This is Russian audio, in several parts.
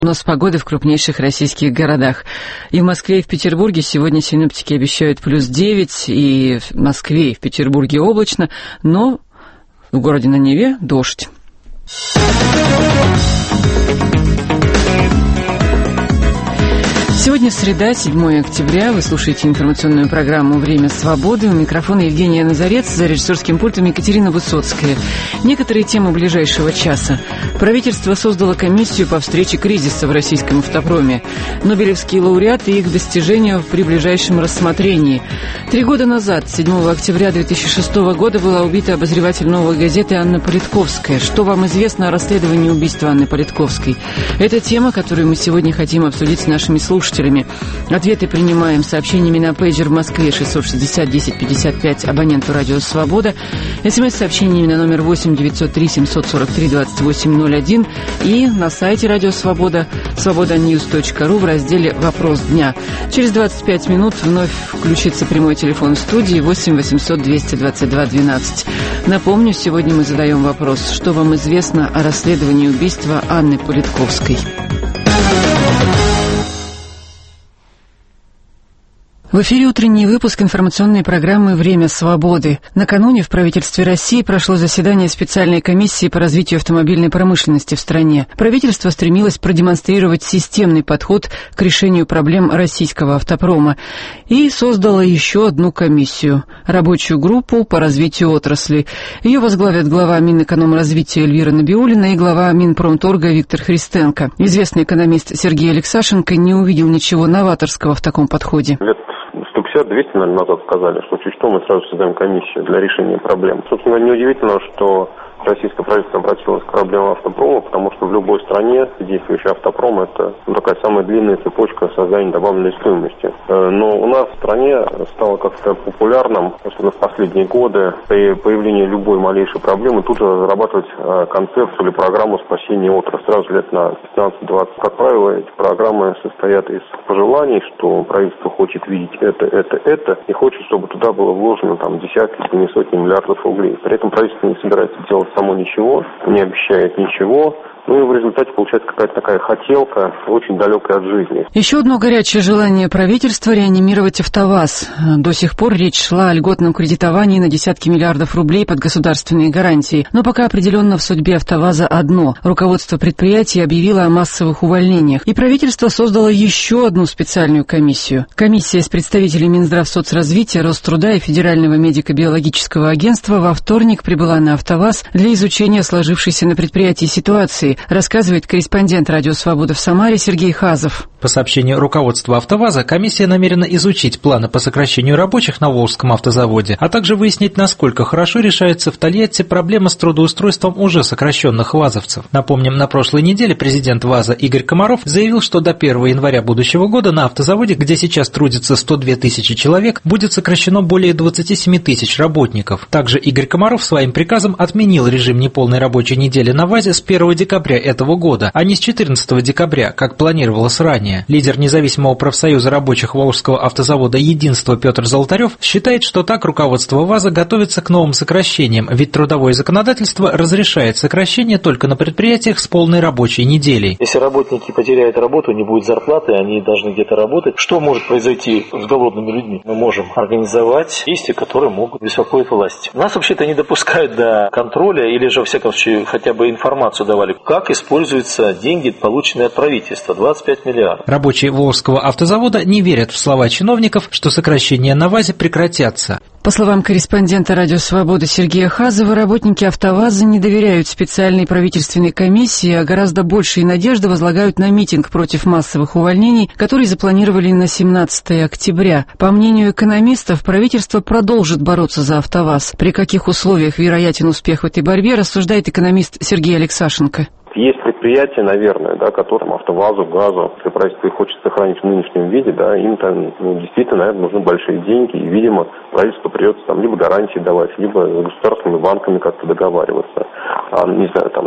У нас погода в крупнейших российских городах. И в Москве, и в Петербурге сегодня синоптики обещают +9, и в Москве, и в Петербурге облачно, но в городе на Неве дождь. Сегодня среда, 7 октября. Вы слушаете информационную программу «Время свободы». У микрофона Евгения Назарец, за режиссерским пультом Екатерина Высоцкая. Некоторые темы ближайшего часа. Правительство создало комиссию по встрече кризиса в российском автопроме. Нобелевские лауреаты и их достижения при ближайшем рассмотрении. 3 года назад, 7 октября 2006 года, была убита обозреватель «Новой газеты» Анна Политковская. Что вам известно о расследовании убийства Анны Политковской? Это тема, которую мы сегодня хотим обсудить с нашими слушателями. Ответы принимаем сообщениями на пейджер в Москве 660 10 55 абоненту «Радио Свобода», СМС-сообщениями на номер 8 903 743 2801 и на сайте «Радио Свобода» свободаньюз.ру в разделе «Вопрос дня». Через 25 минут вновь включится прямой телефон студии 8 800 222 12. Напомню, сегодня мы задаем вопрос: что вам известно о расследовании убийства Анны Политковской? В эфире утренний выпуск информационной программы «Время свободы». Накануне в правительстве России прошло заседание специальной комиссии по развитию автомобильной промышленности в стране. Правительство стремилось продемонстрировать системный подход к решению проблем российского автопрома и создало еще одну комиссию – рабочую группу по развитию отрасли. Ее возглавят глава Минэкономразвития Эльвира Набиуллина и глава Минпромторга Виктор Христенко. Известный экономист Сергей Алексашенко не увидел ничего новаторского в таком подходе. 150-200, наверное, назад сказали, что чуть что мы сразу создаем комиссию для решения проблем. Собственно, неудивительно, что российское правительство обратилось к проблемам автопрома, потому что в любой стране действующий автопром – это такая самая длинная цепочка создания добавленной стоимости. Но у нас в стране стало как-то популярным, особенно в последние годы, при появлении любой малейшей проблемы тут же разрабатывать концепцию или программу спасения отрасли. Сразу лет на 15-20. Как правило, эти программы состоят из пожеланий, что правительство хочет видеть это, и хочет, чтобы туда было вложено там десятки, если не сотни миллиардов рублей. При этом правительство не собирается делать само ничего, не обещает ничего. Ну и в результате получается какая-то такая хотелка, очень далекая от жизни. Еще одно горячее желание правительства – реанимировать АвтоВАЗ. До сих пор речь шла о льготном кредитовании на десятки миллиардов рублей под государственные гарантии. Но пока определенно в судьбе АвтоВАЗа одно – руководство предприятия объявило о массовых увольнениях. И правительство создало еще одну специальную комиссию. Комиссия с представителями Минздравсоцразвития, Роструда и Федерального медико-биологического агентства во вторник прибыла на АвтоВАЗ для изучения сложившейся на предприятии ситуации, рассказывает корреспондент «Радио Свобода» в Самаре Сергей Хазов. По сообщению руководства АвтоВАЗа, комиссия намерена изучить планы по сокращению рабочих на Волжском автозаводе, а также выяснить, насколько хорошо решается в Тольятти проблема с трудоустройством уже сокращенных вазовцев. Напомним, на прошлой неделе президент ВАЗа Игорь Комаров заявил, что до 1 января будущего года на автозаводе, где сейчас трудится 102 тысячи человек, будет сокращено более 27 тысяч работников. Также Игорь Комаров своим приказом отменил режим неполной рабочей недели на ВАЗе с 1 декабря этого года, а не с 14 декабря, как планировалось ранее. Лидер независимого профсоюза рабочих Волжского автозавода «Единство» Петр Золотарев считает, что так руководство ВАЗа готовится к новым сокращениям, ведь трудовое законодательство разрешает сокращение только на предприятиях с полной рабочей неделей. Если работники потеряют работу, не будет зарплаты, они должны где-то работать. Что может произойти с голодными людьми? Мы можем организовать действия, которые могут беспокоить власть. Нас вообще-то не допускают до контроля или же, во всяком случае, хотя бы информацию давали, как используются деньги, полученные от правительства, 25 миллиардов. Рабочие Волжского автозавода не верят в слова чиновников, что сокращения на ВАЗе прекратятся. По словам корреспондента «Радио Свобода» Сергея Хазова, работники АвтоВАЗа не доверяют специальной правительственной комиссии, а гораздо большие надежды возлагают на митинг против массовых увольнений, который запланировали на 17 октября. По мнению экономистов, правительство продолжит бороться за АвтоВАЗ. При каких условиях вероятен успех в этой борьбе, рассуждает экономист Сергей Алексашенко. Есть предприятия, наверное, которым АвтоВАЗу, ГАЗу, если правительство их хочет сохранить в нынешнем виде, им там действительно, наверное, нужны большие деньги, и, видимо, правительству придется там либо гарантии давать, либо с государственными банками как-то договариваться, не знаю, там,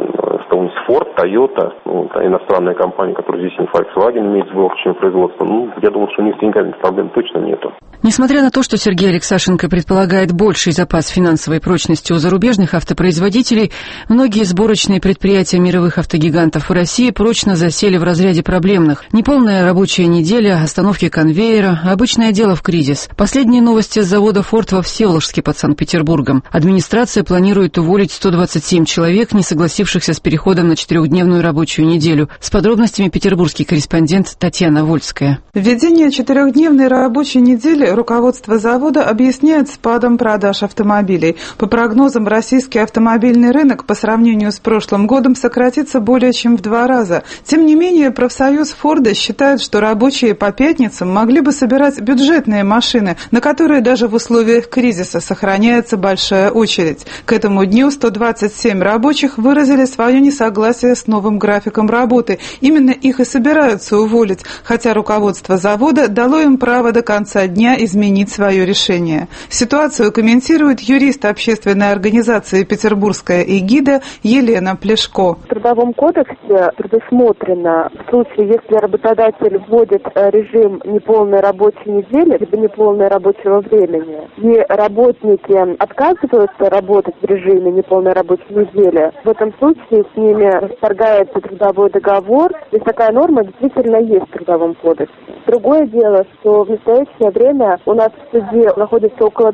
какой-нибудь Ford, Toyota, иностранная компания, которая здесь не Volkswagen имеет сборочное производство. Я думаю, что у них с деньгами проблем точно нету. Несмотря на то, что Сергей Алексашенко предполагает больший запас финансовой прочности у зарубежных автопроизводителей, многие сборочные предприятия мировых автогигантов в России прочно засели в разряде проблемных. Неполная рабочая неделя, остановки конвейера, обычное дело в кризис. Последние новости с завода «Форд» во Всеволожске под Санкт-Петербургом. Администрация планирует уволить 127 человек, не согласившихся с переходом на 4-дневную рабочую неделю. С подробностями петербургский корреспондент Татьяна Вольская. Введение 4-дневной рабочей недели руководство завода объясняет спадом продаж автомобилей. По прогнозам, российский автомобильный рынок по сравнению с прошлым годом сократится более чем в 2 раза. Тем не менее, профсоюз «Форда» считает, что рабочие по пятницам могли бы собирать бюджетные машины, на которые даже в условиях кризиса сохраняется большая очередь. К этому дню 127 рабочих выразили свое несогласие с новым графиком работы. Именно их и собираются уволить, хотя руководство завода дало им право до конца дня изменить свое решение. Ситуацию комментирует юрист общественной организации «Петербургская эгида» Елена Плешко. В Трудовом кодексе предусмотрено в случае, если работодатель вводит режим неполной рабочей недели, либо неполное рабочего времени, и работники отказываются работать в режиме неполной рабочей недели, в этом случае с ними расторгается трудовой договор, и такая норма действительно есть в Трудовом кодексе. Другое дело, что в настоящее время у нас в суде находится около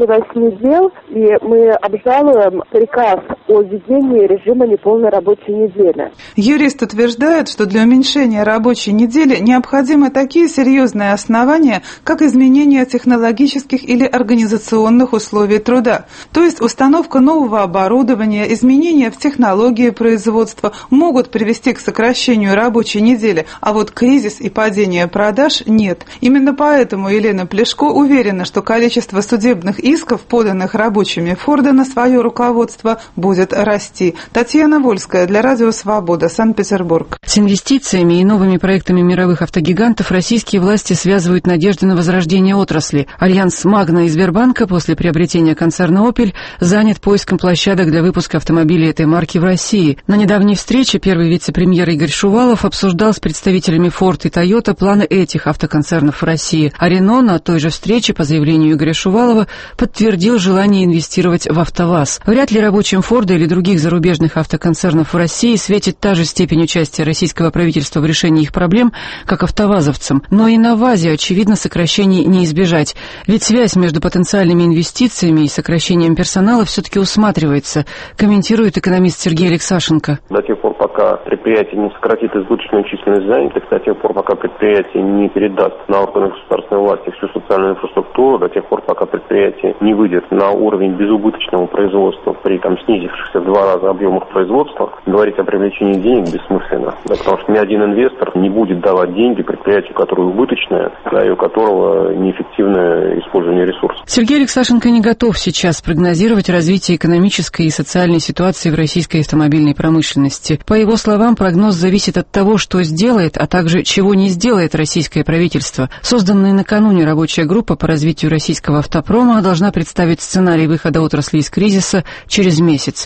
38 дел, и мы обжалуем приказ о введении режима неполной рабочей недели. Юрист утверждает, что для уменьшения рабочей недели необходимы такие серьезные основания, как изменение технологических или организационных условий труда. То есть установка нового оборудования, изменения в технологии производства могут привести к сокращению рабочей недели, а вот кризис и падение продаж нет. Именно поэтому Елена Плешко уверена, что количество судебных исков, поданных рабочими «Форда» на свое руководство, будет расти. Татьяна Вольская для Радио Свобода, Санкт-Петербург. С инвестициями и новыми проектами мировых автогигантов российские власти связывают надежды на возрождение отрасли. Альянс «Магна» и Сбербанка после приобретения концерна «Опель» занят поиском площадок для выпуска автомобилей этой марки в России. На недавней встрече первый вице-премьер Игорь Шувалов обсуждал с представителями «Форд» и «Тойота» планы этих автоконцернов в России. А Рено на той же встрече, по заявлению Игоря Шувалова, подтвердил желание инвестировать в АвтоВАЗ. Вряд ли рабочим «Форда» или других зарубежных автоконцернов в России светит та же степень участия российского правительства в решении их проблем, как автовазовцам. Но и на ВАЗе, очевидно, сокращений не избежать. Ведь связь между потенциальными инвестициями и сокращением персонала все-таки усматривается, комментирует экономист Сергей Алексашенко. До тех пор, пока предприятие не сократит избыточную численность занятых, до тех пор, пока предприятие не передаст на органы государственной власти всю социальную инфраструктуру, до тех пор, пока предприятие не выйдет на уровень безубыточного производства при снизившихся в 2 раза объемах производства, говорить о привлечении денег бессмысленно. Да, потому что ни один инвестор не будет давать деньги предприятию, которое убыточное, и у которого неэффективное использование ресурсов. Сергей Алексашенко не готов сейчас прогнозировать развитие экономической и социальной ситуации в российской автомобильной промышленности. По его словам, прогноз зависит от того, что сделает, а также чего не сделает российское правительство. Созданная накануне рабочая группа по развитию российского автопрома должна представить сценарий выхода отрасли из кризиса через месяц.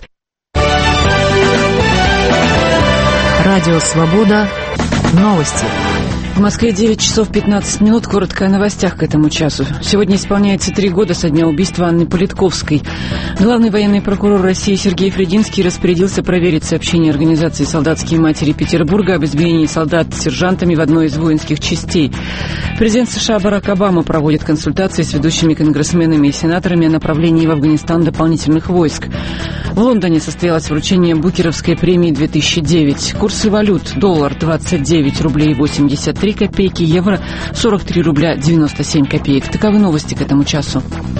Радио «Свобода». Новости. В Москве 9 часов 15 минут. Коротко о новостях к этому часу. Сегодня исполняется 3 года со дня убийства Анны Политковской. Главный военный прокурор России Сергей Фрединский распорядился проверить сообщение организации «Солдатские матери Петербурга» об избиении солдат сержантами в одной из воинских частей. Президент США Барак Обама проводит консультации с ведущими конгрессменами и сенаторами о направлении в Афганистан дополнительных войск. В Лондоне состоялось вручение Букеровской премии 2009. Курсы валют: доллар 29 рублей 83 копейки, евро 43 рубля 97 копеек. Таковы новости к этому часу.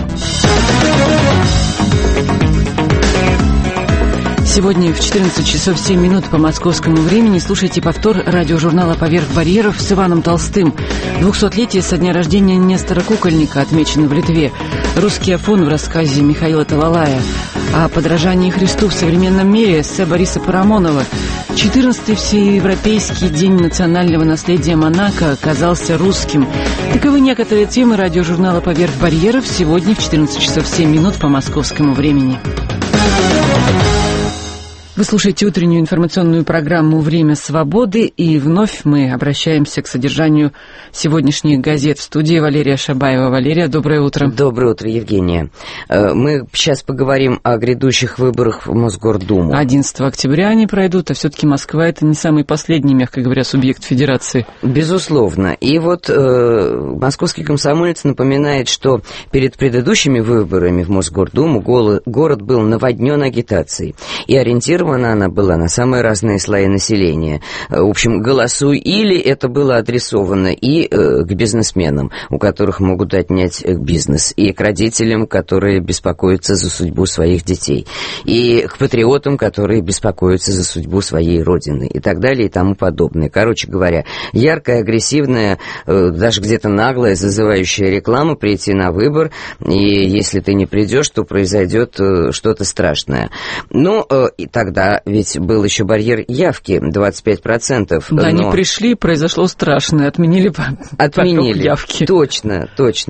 Сегодня в 14 часов 7 минут по московскому времени слушайте повтор радиожурнала «Поверх барьеров» с Иваном Толстым. 200-летие со дня рождения Нестора Кукольника отмечено в Литве. Русский афон в рассказе Михаила Талалая. О подражании Христу в современном мире эссе Бориса Парамонова. 14-й Всеевропейский день национального наследия Монако оказался русским. Таковы некоторые темы радиожурнала «Поверх барьеров» сегодня в 14 часов 7 минут по московскому времени. Вы слушаете утреннюю информационную программу «Время свободы», и вновь мы обращаемся к содержанию сегодняшних газет. В студии Валерия Шабаева. Валерия, доброе утро. Доброе утро, Евгения. Мы сейчас поговорим о грядущих выборах в Мосгордуму. 11 октября они пройдут, а все-таки Москва — это не самый последний, мягко говоря, субъект федерации. Безусловно. И вот московский комсомолец напоминает, что перед предыдущими выборами в Мосгордуму город был наводнен агитацией. И ориентирована она была на самые разные слои населения. В общем, голосуй, или это было адресовано и к бизнесменам, у которых могут отнять бизнес, и к родителям, которые беспокоятся за судьбу своих детей, и к патриотам, которые беспокоятся за судьбу своей родины, и так далее, и тому подобное. Короче говоря, яркая, агрессивная, даже где-то наглая, зазывающая реклама прийти на выбор, и если ты не придешь, то произойдет что-то страшное. Ну, и тогда ведь был еще барьер явки 25%. Да, они пришли, произошло страшное, отменили явки. Точно.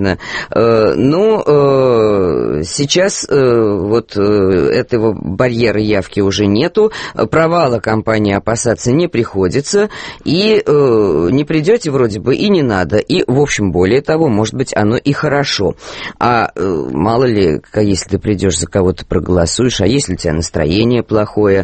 Сейчас вот этого барьера явки уже нету, провала кампании опасаться не приходится, и не придете вроде бы и не надо, и, в общем, более того, может быть, оно и хорошо. А мало ли, если ты придешь за кого-то проголосуешь, а если у тебя настроение плохое.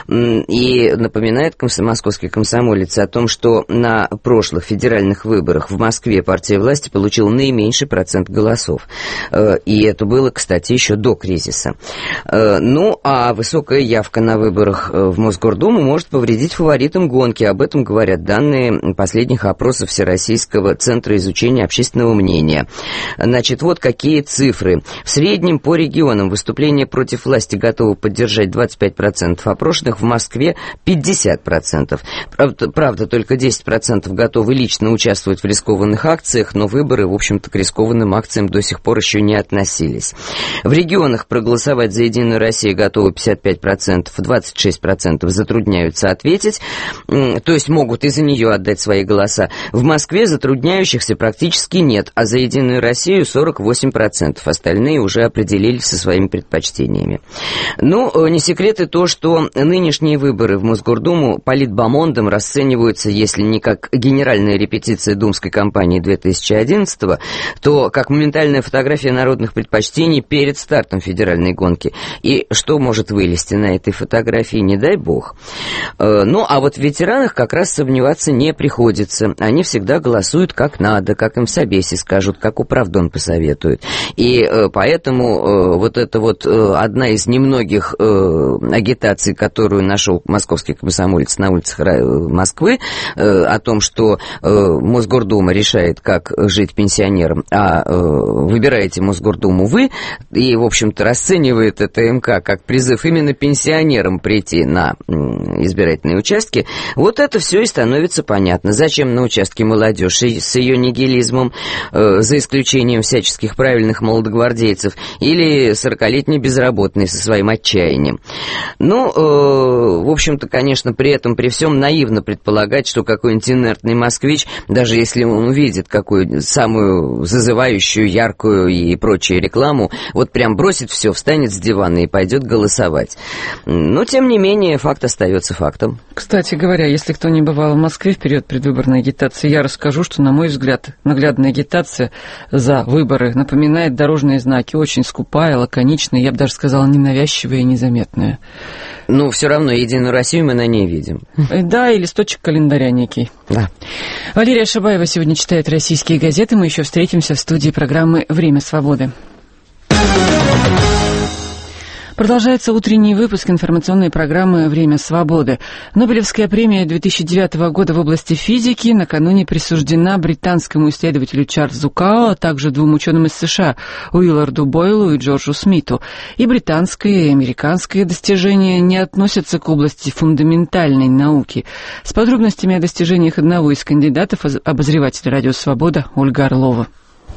И напоминает московский комсомолец о том, что на прошлых федеральных выборах в Москве партия власти получила наименьший процент голосов. И это было, кстати, еще до кризиса. Ну, а высокая явка на выборах в Мосгордуму может повредить фаворитам гонки. Об этом говорят данные последних опросов Всероссийского центра изучения общественного мнения. Значит, вот какие цифры. В среднем по регионам выступления против власти готовы поддержать 25% опрошенных, в Москве 50%. Правда, только 10% готовы лично участвовать в рискованных акциях, но выборы, в общем-то, к рискованным акциям до сих пор еще не относились. В регионах проголосовать за «Единую Россию» готовы 55%, 26% затрудняются ответить, то есть могут и за нее отдать свои голоса. В Москве затрудняющихся практически нет, а за «Единую Россию» 48%. Остальные уже определились со своими предпочтениями. Ну, не секрет и то, что нынешние выборы в Мосгордуму политбомондом расцениваются, если не как генеральная репетиция думской кампании 2011-го, то как моментальная фотография народных предпочтений перед стартом федеральной гонки. И что может вылезти на этой фотографии, не дай бог. Ну, а вот в ветеранах как раз сомневаться не приходится. Они всегда голосуют как надо, как им в собесе скажут, как управдом посоветуют. И поэтому вот это вот одна из немногих агитаций, которую нашел московский комсомолец на улицах Москвы, о том, что Мосгордума решает, как жить пенсионерам, а выбираете Мосгордуму вы, и, в общем-то, расценивает это МК как призыв именно пенсионерам прийти на избирательные участки, вот это все и становится понятно. Зачем на участке молодежь с ее нигилизмом, за исключением всяческих правильных молодогвардейцев, или 40-летний безработный со своим отчаянием. Ну, в общем-то, конечно, при этом, при всем наивно предполагать, что какой-нибудь инертный москвич, даже если он увидит какую самую зазывающую, яркую и прочую рекламу, вот прям бросит все, встанет с дивана и пойдет голосовать. Но, тем не менее, факт остается фактом. Кстати говоря, если кто не бывал в Москве в период предвыборной агитации, я расскажу, что, на мой взгляд, наглядная агитация за выборы напоминает дорожные знаки. Очень скупая, лаконичная, я бы даже сказала, ненавязчивая и незаметная. Ну, все равно «Единую Россию» мы на ней видим. Да, и листочек календаря некий. Да. Валерия Шабаева сегодня читает российские газеты. Мы еще встретимся в студии программы «Время свободы». Продолжается утренний выпуск информационной программы «Время свободы». Нобелевская премия 2009 года в области физики накануне присуждена британскому исследователю Чарльзу Као, а также двум ученым из США Уилларду Бойлу и Джорджу Смиту. И британское, и американское достижения не относятся к области фундаментальной науки. С подробностями о достижениях одного из кандидатов обозреватель «Радио Свобода» Ольга Орлова.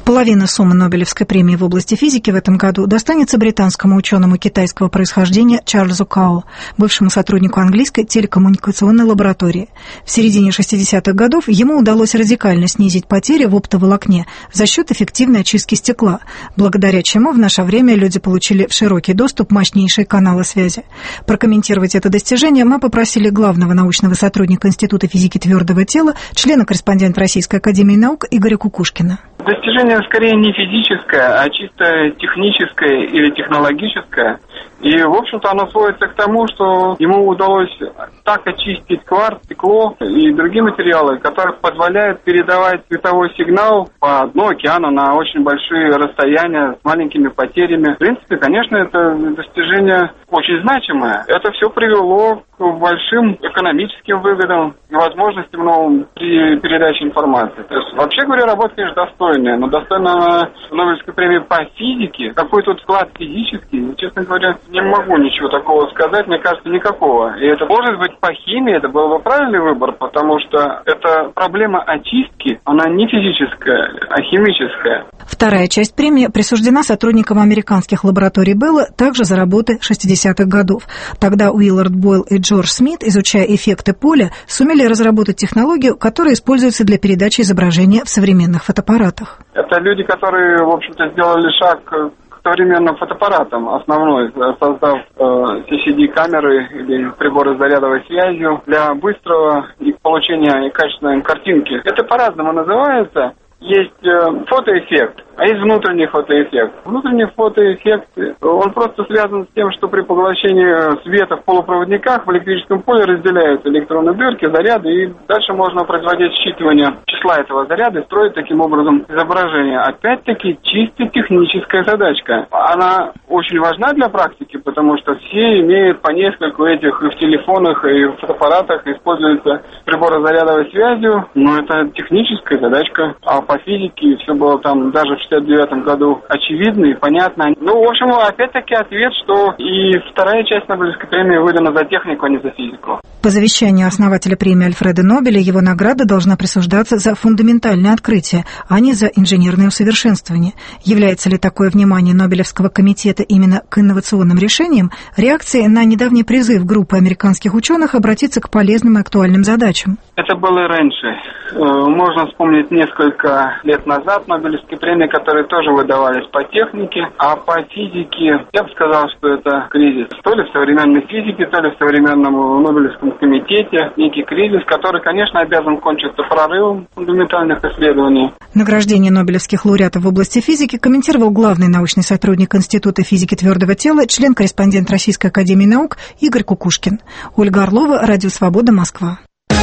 Половина суммы Нобелевской премии в области физики в этом году достанется британскому ученому китайского происхождения Чарльзу Као, бывшему сотруднику английской телекоммуникационной лаборатории. В середине 60-х годов ему удалось радикально снизить потери в оптоволокне за счет эффективной очистки стекла, благодаря чему в наше время люди получили в широкий доступ мощнейшие каналы связи. Прокомментировать это достижение мы попросили главного научного сотрудника Института физики твердого тела, члена-корреспондента Российской академии наук Игоря Кукушкина. Достижение скорее не физическое, а чисто техническое или технологическое. И, в общем-то, оно сводится к тому, что ему удалось так очистить кварц, стекло и другие материалы, которые позволяют передавать световой сигнал по дну океана на очень большие расстояния с маленькими потерями. В принципе, конечно, это достижение очень значимое. Это все привело к большим экономическим выгодам и возможностям при передаче информации. То есть, вообще говоря, работа, конечно, достойная, но достойная Нобелевской премии по физике. Какой тут вклад физический, честно говоря, не могу ничего такого сказать, мне кажется, никакого. И это может быть по химии, это был бы правильный выбор, потому что эта проблема очистки, она не физическая, а химическая. Вторая часть премии присуждена сотрудникам американских лабораторий Белла также за работы 60-х годов. Тогда Уиллард Бойл и Джордж Смит, изучая эффекты поля, сумели разработать технологию, которая используется для передачи изображения в современных фотоаппаратах. Это люди, которые, в общем-то, сделали шаг к современным фотоаппаратам, основной, создав CCD-камеры или приборы с зарядовой связью для быстрого получения и качественной картинки. Это по-разному называется. Есть фотоэффект, а есть внутренний фотоэффект. Внутренний фотоэффект, он просто связан с тем, что при поглощении света в полупроводниках в электрическом поле разделяются электронные дырки, заряды, и дальше можно производить считывание числа этого заряда и строить таким образом изображение. Опять-таки, чисто техническая задачка. Она очень важна для практики, потому что все имеют по нескольку этих и в телефонах, и в фотоаппаратах, используются приборы с зарядовой связью, но это техническая задачка. А по физике все было там даже в 1969 году очевидно и понятно. Ну, в общем, опять-таки ответ, что и вторая часть Нобелевской премии выдана за технику, а не за физику. По завещанию основателя премии Альфреда Нобеля его награда должна присуждаться за фундаментальное открытие, а не за инженерное усовершенствование. Является ли такое внимание Нобелевского комитета именно к инновационным решениям реакцией на недавний призыв группы американских ученых обратиться к полезным и актуальным задачам? Это было и раньше. Можно вспомнить несколько лет назад Нобелевские премии, которые тоже выдавались по технике, а по физике, я бы сказал, что это кризис. То ли в современной физике, то ли в современном Нобелевском комитете. Некий кризис, который, конечно, обязан кончиться прорывом фундаментальных исследований. Награждение нобелевских лауреатов в области физики комментировал главный научный сотрудник Института физики твердого тела, член-корреспондент Российской академии наук Игорь Кукушкин. Ольга Орлова, Радио Свобода, Москва.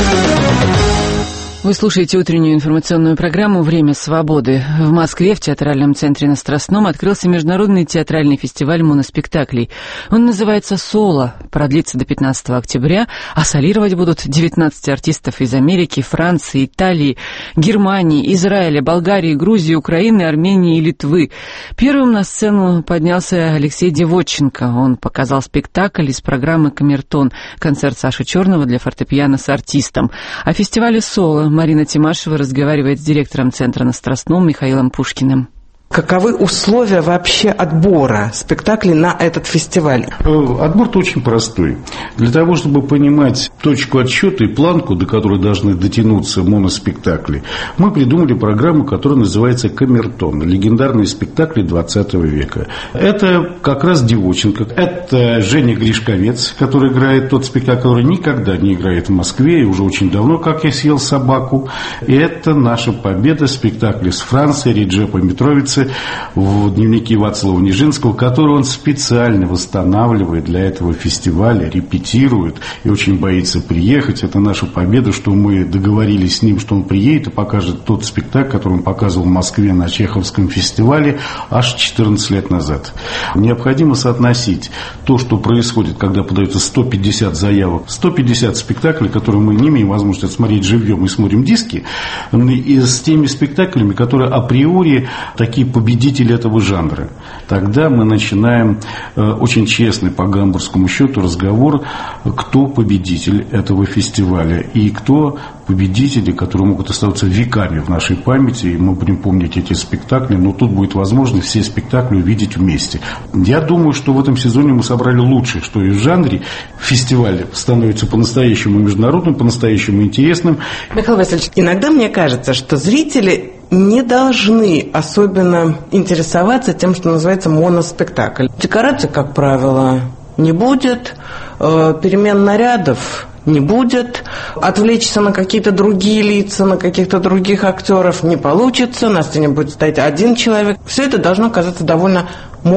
Вы слушаете утреннюю информационную программу «Время свободы». В Москве в театральном центре на Страстном открылся международный театральный фестиваль моноспектаклей. Он называется «Соло», продлится до 15 октября, а солировать будут 19 артистов из Америки, Франции, Италии, Германии, Израиля, Болгарии, Грузии, Украины, Армении и Литвы. Первым на сцену поднялся Алексей Девотченко. Он показал спектакль из программы «Камертон», концерт Саши Черного для фортепиано с артистом. О фестивале «Соло» Марина Тимашева разговаривает с директором центра на Страстном Михаилом Пушкиным. Каковы условия вообще отбора спектаклей на этот фестиваль? Отбор-то очень простой. Для того, чтобы понимать точку отсчета и планку, до которой должны дотянуться моноспектакли, мы придумали программу, которая называется «Камертон». Легендарные спектакли 20 века. Это как раз Девотченко. Это Женя Гришковец, который играет тот спектакль, который никогда не играет в Москве, и уже очень давно «Как я съел собаку». И это «Наша победа», спектакль из Франции, Реджепа Митровица, в дневнике Вацлава Нижинского, который он специально восстанавливает для этого фестиваля, репетирует и очень боится приехать. Это наша победа, что мы договорились с ним, что он приедет и покажет тот спектакль, который он показывал в Москве на Чеховском фестивале аж 14 лет назад. Необходимо соотносить то, что происходит, когда подается 150 заявок, 150 спектаклей, которые мы не имеем возможности смотреть живьем и смотрим диски, и с теми спектаклями, которые априори такие победители этого жанра. Тогда мы начинаем очень честный по гамбургскому счету разговор, кто победитель этого фестиваля и кто победители, которые могут оставаться веками в нашей памяти, и мы будем помнить эти спектакли, но тут будет возможность все спектакли увидеть вместе. Я думаю, что в этом сезоне мы собрали лучшее, что и в жанре. Фестиваль становится по-настоящему международным, по-настоящему интересным. Михаил Васильевич, иногда мне кажется, что зрители не должны особенно интересоваться тем, что называется моноспектакль. Декораций, как правило, не будет, перемен нарядов не будет, отвлечься на какие-то другие лица, на каких-то других актеров не получится, на сцене будет стоять один человек. Все это должно казаться довольно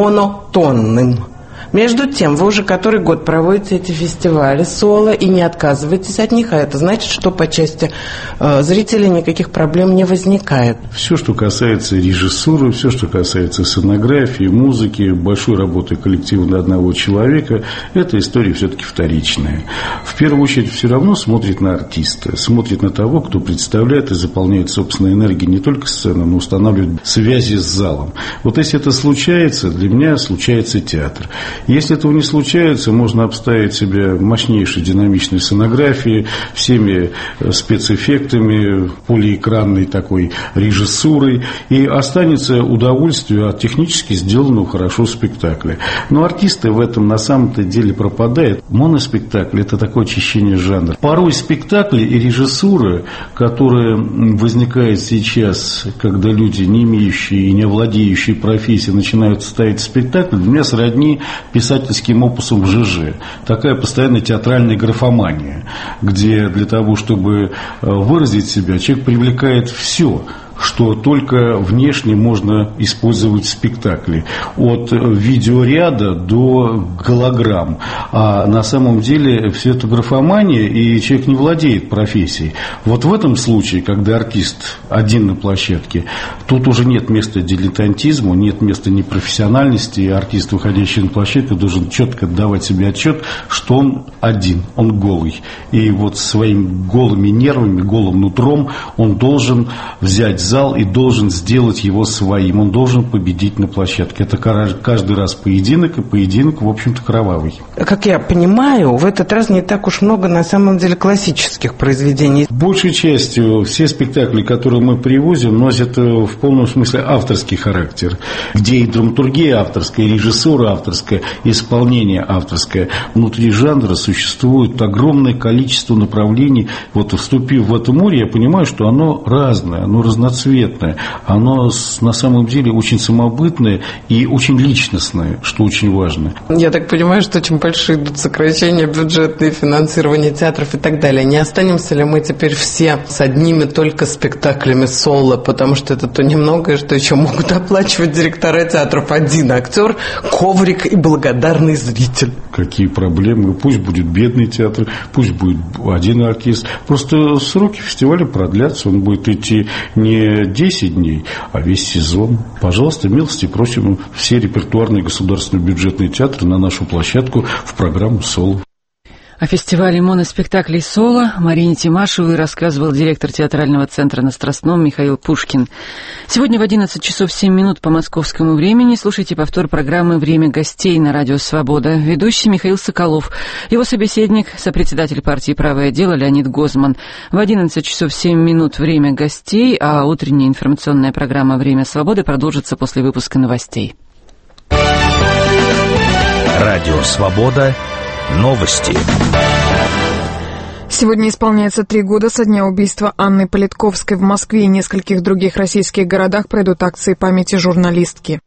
монотонным. Между тем, вы уже который год проводите эти фестивали соло и не отказываетесь от них, а это значит, что по части зрителей никаких проблем не возникает. Все, что касается режиссуры, все, что касается сценографии, музыки, большой работы коллектива на одного человека, эта история все-таки вторичная. В первую очередь все равно смотрит на артиста, смотрит на того, кто представляет и заполняет собственной энергией не только сцену, но устанавливает связи с залом. Вот если это случается, для меня случается театр. Если этого не случается, можно обставить себя мощнейшей динамичной сценографией, всеми спецэффектами, полиэкранной такой режиссурой, и останется удовольствие от технически сделанного хорошо спектакля. Но артисты в этом на самом-то деле пропадают. Моноспектакль – это такое очищение жанра. Порой спектакли и режиссура, которая возникает сейчас, когда люди, не имеющие и не владеющие профессией, начинают ставить спектакль, для меня сродни писательским опусом в ЖЖ. Такая постоянная театральная графомания, где для того, чтобы выразить себя, человек привлекает все, что только внешне можно использовать в спектакле. От видеоряда до голограмм. А на самом деле все это графомания, и человек не владеет профессией. Вот в этом случае, когда артист один на площадке, тут уже нет места дилетантизму, нет места непрофессиональности, и артист, выходящий на площадку, должен четко отдавать себе отчет, что он один, он голый. И вот своими голыми нервами, голым нутром он должен взять зал и должен сделать его своим. Он должен победить на площадке. Это каждый раз поединок, и поединок, в общем-то, кровавый. Как я понимаю, в этот раз не так уж много, на самом деле, классических произведений. Большей частью все спектакли, которые мы привозим, носят в полном смысле авторский характер, где и драматургия авторская, и режиссура авторская, и исполнение авторское. Внутри жанра существует огромное количество направлений. Вот, вступив в это море, я понимаю, что оно разное, оно разноцветное. Оно на самом деле очень самобытное и очень личностное, что очень важно. Я так понимаю, что очень большие идут сокращения бюджетные, финансирование театров и так далее. Не останемся ли мы теперь все с одними только спектаклями соло, потому что это то немногое, что еще могут оплачивать директора театров. Один актер, коврик и благодарный зритель. Какие проблемы? Пусть будет бедный театр, пусть будет один артист. Просто сроки фестиваля продлятся, он будет идти не 10 дней, а весь сезон. Пожалуйста, милости просим все репертуарные государственные бюджетные театры на нашу площадку в программу «Соло». О фестивале моноспектаклей «Соло» Марине Тимашевой рассказывал директор театрального центра на Страстном Михаил Пушкин. Сегодня в 11 часов 7 минут по московскому времени слушайте повтор программы «Время гостей» на радио «Свобода». Ведущий Михаил Соколов. Его собеседник, сопредседатель партии «Правое дело» Леонид Гозман. В 11 часов 7 минут «Время гостей», а утренняя информационная программа «Время свободы» продолжится после выпуска новостей. Радио «Свобода». Новости. Сегодня исполняется 3 года со дня убийства Анны Политковской. В Москве и нескольких других российских городах пройдут акции памяти журналистки.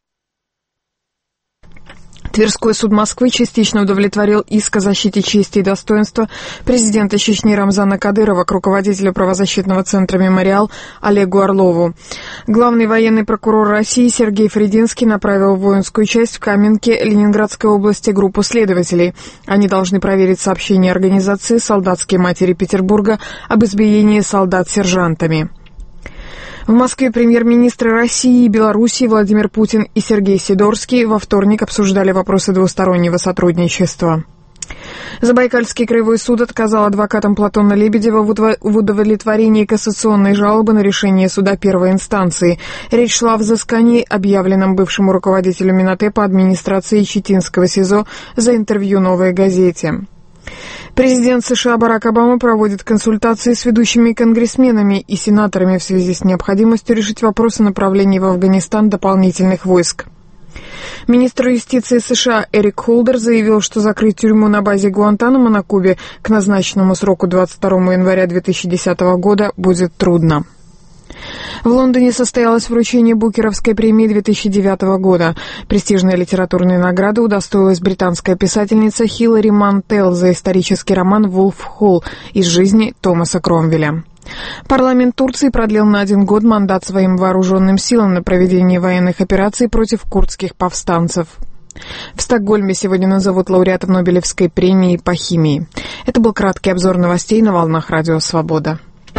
Тверской суд Москвы частично удовлетворил иск о защите чести и достоинства президента Чечни Рамзана Кадырова к руководителю правозащитного центра «Мемориал» Олегу Орлову. Главный военный прокурор России Сергей Фрединский направил в воинскую часть в Каменке Ленинградской области группу следователей. Они должны проверить сообщение организации «Солдатские матери Петербурга» об избиении солдат сержантами. В Москве премьер-министры России и Белоруссии Владимир Путин и Сергей Сидорский во вторник обсуждали вопросы двустороннего сотрудничества. Забайкальский краевой суд отказал адвокатам Платона Лебедева в удовлетворении кассационной жалобы на решение суда первой инстанции. Речь шла о взыскании, объявленном бывшему руководителю Минотепа администрации Читинского СИЗО за интервью «Новой газете». Президент США Барак Обама проводит консультации с ведущими конгрессменами и сенаторами в связи с необходимостью решить вопрос о направлении в Афганистан дополнительных войск. Министр юстиции США Эрик Холдер заявил, что закрыть тюрьму на базе Гуантанамо на Кубе к назначенному сроку 22 января 2010 года будет трудно. В Лондоне состоялось вручение Букеровской премии 2009 года. Престижная литературная награда удостоилась британская писательница Хилари Мантел за исторический роман «Вулф Холл» из жизни Томаса Кромвеля. Парламент Турции продлил на 1 год мандат своим вооруженным силам на проведение военных операций против курдских повстанцев. В Стокгольме сегодня назовут лауреатов Нобелевской премии по химии. Это был краткий обзор новостей на волнах Радио Свобода.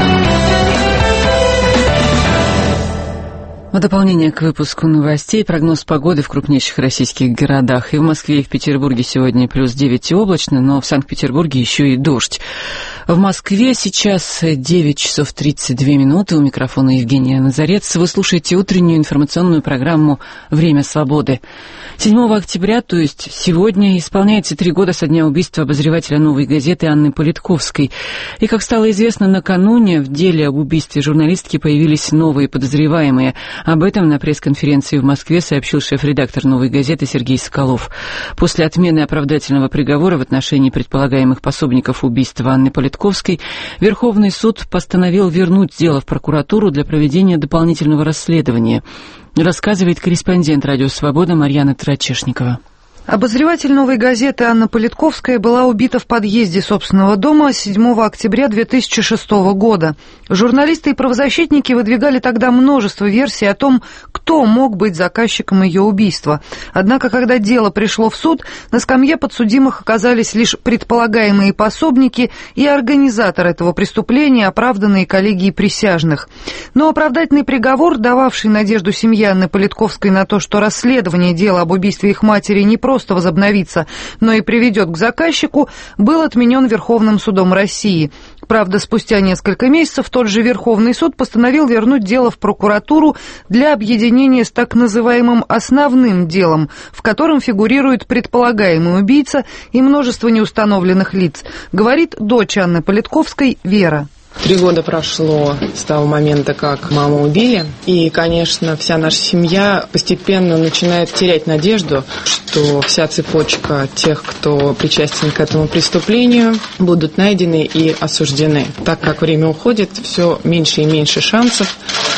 В дополнение к выпуску новостей прогноз погоды в крупнейших российских городах. И в Москве, и в Петербурге сегодня плюс 9 и облачно, но в Санкт-Петербурге еще и дождь. В Москве сейчас 9 часов 32 минуты. У микрофона Евгения Назарец. Вы слушаете утреннюю информационную программу «Время свободы». 7 октября, то есть сегодня, исполняется 3 года со дня убийства обозревателя «Новой газеты» Анны Политковской. И, как стало известно, накануне в деле об убийстве журналистки появились новые подозреваемые. Об этом на пресс-конференции в Москве сообщил шеф-редактор «Новой газеты» Сергей Соколов. После отмены оправдательного приговора в отношении предполагаемых пособников убийства Анны Политковской Верховный суд постановил вернуть дело в прокуратуру для проведения дополнительного расследования. Рассказывает корреспондент «Радио Свобода» Марьяна Трачешникова. Обозреватель «Новой газеты» Анна Политковская была убита в подъезде собственного дома 7 октября 2006 года. Журналисты и правозащитники выдвигали тогда множество версий о том, кто мог быть заказчиком ее убийства. Однако, когда дело пришло в суд, на скамье подсудимых оказались лишь предполагаемые пособники и организатор этого преступления, оправданные коллегией присяжных. Но оправдательный приговор, дававший надежду семье Анны Политковской на то, что расследование дела об убийстве их матери не просто возобновится, но и приведет к заказчику, был отменен Верховным судом России. Правда, спустя несколько месяцев тот же Верховный суд постановил вернуть дело в прокуратуру для объединения с так называемым основным делом, в котором фигурирует предполагаемый убийца и множество неустановленных лиц, говорит дочь Анны Политковской Вера. 3 года прошло с того момента, как маму убили. И, конечно, вся наша семья постепенно начинает терять надежду, что вся цепочка тех, кто причастен к этому преступлению, будут найдены и осуждены. Так как время уходит, все меньше и меньше шансов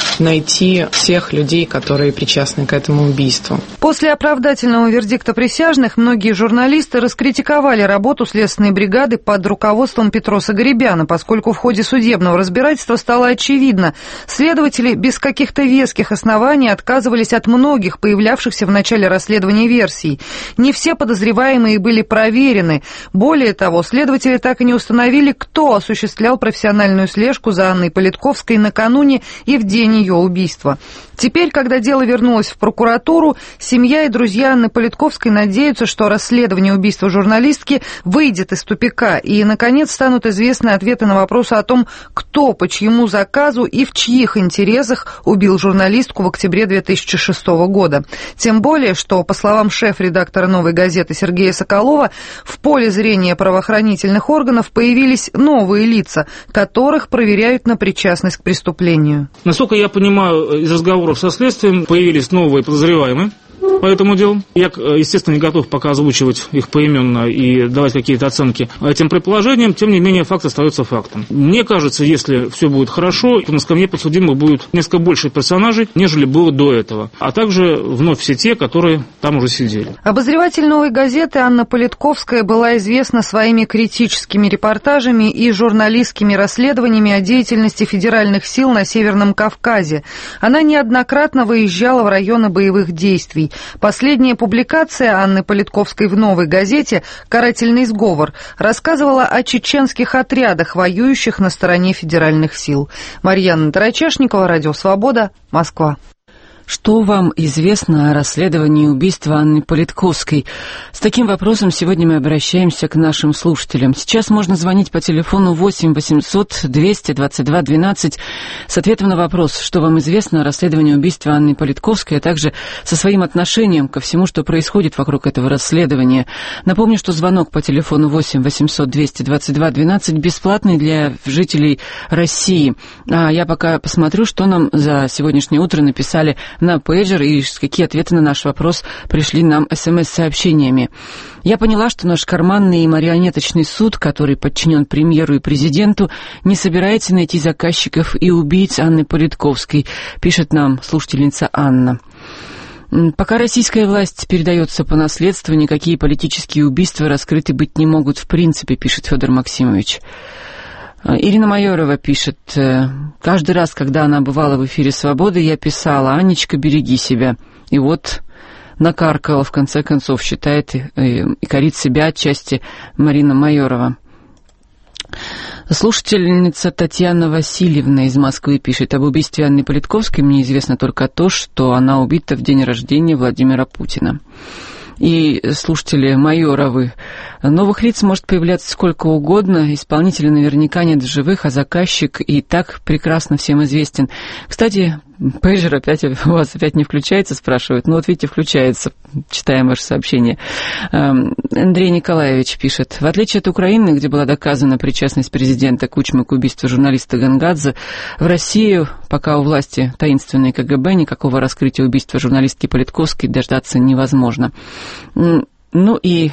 найти всех людей, которые причастны к этому убийству. После оправдательного вердикта присяжных многие журналисты раскритиковали работу следственной бригады под руководством Петроса Гарибяна, поскольку в ходе судебного разбирательства стало очевидно, следователи без каких-то веских оснований отказывались от многих появлявшихся в начале расследования версий. Не все подозреваемые были проверены. Более того, следователи так и не установили, кто осуществлял профессиональную слежку за Анной Политковской накануне и в день ее убийства. Теперь, когда дело вернулось в прокуратуру, семья и друзья Анны Политковской надеются, что расследование убийства журналистки выйдет из тупика и, наконец, станут известны ответы на вопросы о том, кто, по чьему заказу и в чьих интересах убил журналистку в октябре 2006 года. Тем более, что, по словам шеф-редактора «Новой газеты» Сергея Соколова, в поле зрения правоохранительных органов появились новые лица, которых проверяют на причастность к преступлению. Насколько я понимаю, из разговоров со следствием появились новые подозреваемые по этому делу. Я, естественно, не готов пока озвучивать их поименно и давать какие-то оценки этим предположениям, тем не менее факт остается фактом. Мне кажется, если все будет хорошо, то на скамье подсудимых будет несколько больше персонажей, нежели было до этого, а также вновь все те, которые там уже сидели. Обозреватель «Новой газеты» Анна Политковская была известна своими критическими репортажами и журналистскими расследованиями о деятельности федеральных сил на Северном Кавказе. Она неоднократно выезжала в районы боевых действий. Последняя публикация Анны Политковской в «Новой газете» «Карательный сговор» рассказывала о чеченских отрядах, воюющих на стороне федеральных сил. Марьяна Тарачешникова, Радио Свобода, Москва. Что вам известно о расследовании убийства Анны Политковской? С таким вопросом сегодня мы обращаемся к нашим слушателям. Сейчас можно звонить по телефону 8 800 222 12 с ответом на вопрос, что вам известно о расследовании убийства Анны Политковской, а также со своим отношением ко всему, что происходит вокруг этого расследования. Напомню, что звонок по телефону 8 800 222 12 бесплатный для жителей России. А я пока посмотрю, что нам за сегодняшнее утро написали на пейджер и какие ответы на наш вопрос пришли нам СМС-сообщениями. Я поняла, что наш карманный и марионеточный суд, который подчинен премьеру и президенту, не собирается найти заказчиков и убийц Анны Политковской, пишет нам слушательница Анна. Пока российская власть передается по наследству, никакие политические убийства раскрыты быть не могут в принципе, пишет Федор Максимович. Ирина Майорова пишет: каждый раз, когда она бывала в эфире «Свободы», я писала: «Анечка, береги себя». И вот накаркала, в конце концов, считает и корит себя отчасти Марина Майорова. Слушательница Татьяна Васильевна из Москвы пишет: об убийстве Анны Политковской мне известно только то, что она убита в день рождения Владимира Путина. И слушатели Майоровы: новых лиц может появляться сколько угодно, исполнителей наверняка нет в живых, а заказчик и так прекрасно всем известен. Кстати, пейджер опять у вас опять не включается, спрашивают. Ну вот видите, включается, читаем ваше сообщение. Андрей Николаевич пишет: в отличие от Украины, где была доказана причастность президента Кучмы к убийству журналиста Гангадзе, в Россию, пока у власти таинственной КГБ, никакого раскрытия убийства журналистки Политковской дождаться невозможно. Ну и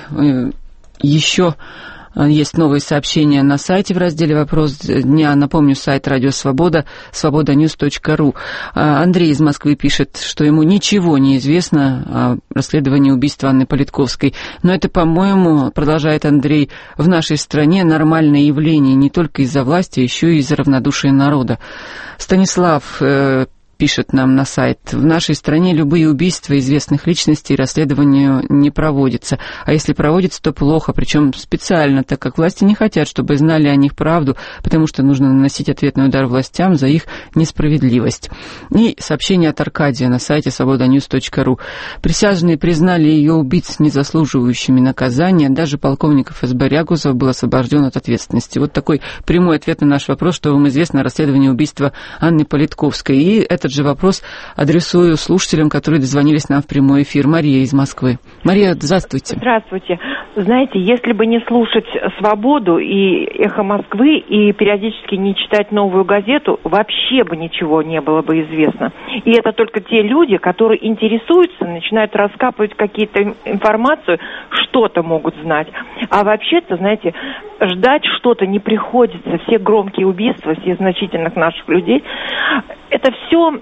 еще есть новые сообщения на сайте в разделе «Вопрос дня». Напомню, сайт «Радио Свобода», свободаньюс.ру. Андрей из Москвы пишет, что ему ничего не известно о расследовании убийства Анны Политковской. Но это, по-моему, продолжает Андрей, в нашей стране нормальное явление не только из-за власти, а еще и из-за равнодушия народа. Станислав пишет нам на сайт: в нашей стране любые убийства известных личностей расследованию не проводятся. А если проводятся, то плохо, причем специально, так как власти не хотят, чтобы знали о них правду, потому что нужно наносить ответный удар властям за их несправедливость. И сообщение от Аркадия на сайте свободаньюс.ру. Присяжные признали ее убийц незаслуживающими наказания. Даже полковник ФСБ Рягузов был освобожден от ответственности. Вот такой прямой ответ на наш вопрос, что вам известно о расследовании убийства Анны Политковской. И этот же вопрос адресую слушателям, которые дозвонились нам в прямой эфир. Мария из Москвы. Мария, здравствуйте. Здравствуйте. Знаете, если бы не слушать «Свободу» и «Эхо Москвы» и периодически не читать «Новую газету», вообще бы ничего не было бы известно. И это только те люди, которые интересуются, начинают раскапывать какие-то информацию, что-то могут знать. А вообще-то, знаете, ждать что-то не приходится. Все громкие убийства, все значительных наших людей, это все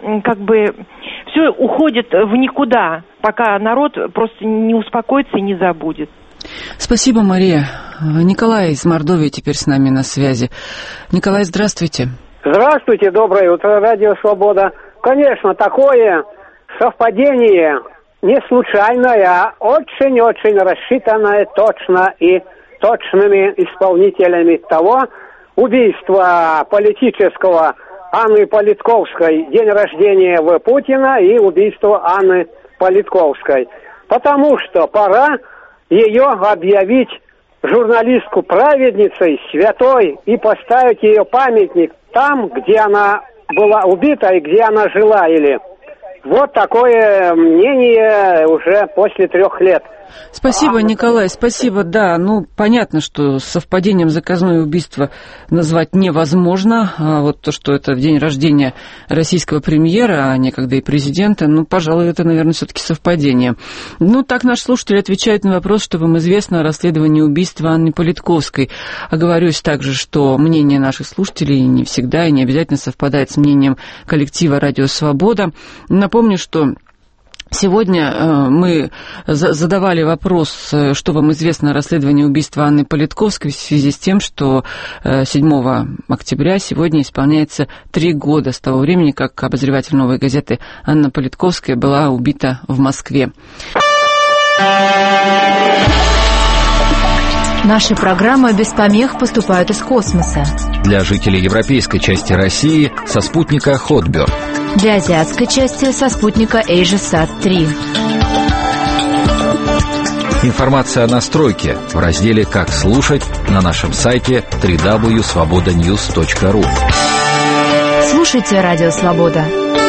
все уходит в никуда, пока народ просто не успокоится и не забудет. Спасибо, Мария. Николай из Мордовии теперь с нами на связи. Николай, здравствуйте. Здравствуйте, доброе утро, Радио Свобода. Конечно, такое совпадение не случайное, а очень-очень рассчитанное точно и точными исполнителями того убийства политического Анны Политковской, день рождения в Путина, и убийство Анны Политковской. Потому что пора ее объявить журналистку праведницей, святой, и поставить ее памятник там, где она была убита и где она жила. Или вот такое мнение уже после 3 лет. Спасибо, Николай, спасибо. Да, понятно, что совпадением заказное убийство назвать невозможно. А вот то, что это в день рождения российского премьера, а некогда и президента, пожалуй, это, наверное, все-таки совпадение. Так наш слушатель отвечает на вопрос, что вам известно о расследовании убийства Анны Политковской. Оговорюсь также, что мнение наших слушателей не всегда и не обязательно совпадает с мнением коллектива «Радио Свобода». Напомню, что сегодня мы задавали вопрос, что вам известно о расследовании убийства Анны Политковской, в связи с тем, что 7 октября сегодня исполняется 3 года с того времени, как обозреватель «Новой газеты» Анна Политковская была убита в Москве. Наши программы без помех поступают из космоса. Для жителей европейской части России со спутника Хотберг. Для азиатской части со спутника AsiaSat-3. Информация о настройке в разделе «Как слушать» на нашем сайте www.svobodanews.ru. Слушайте Радио Свобода.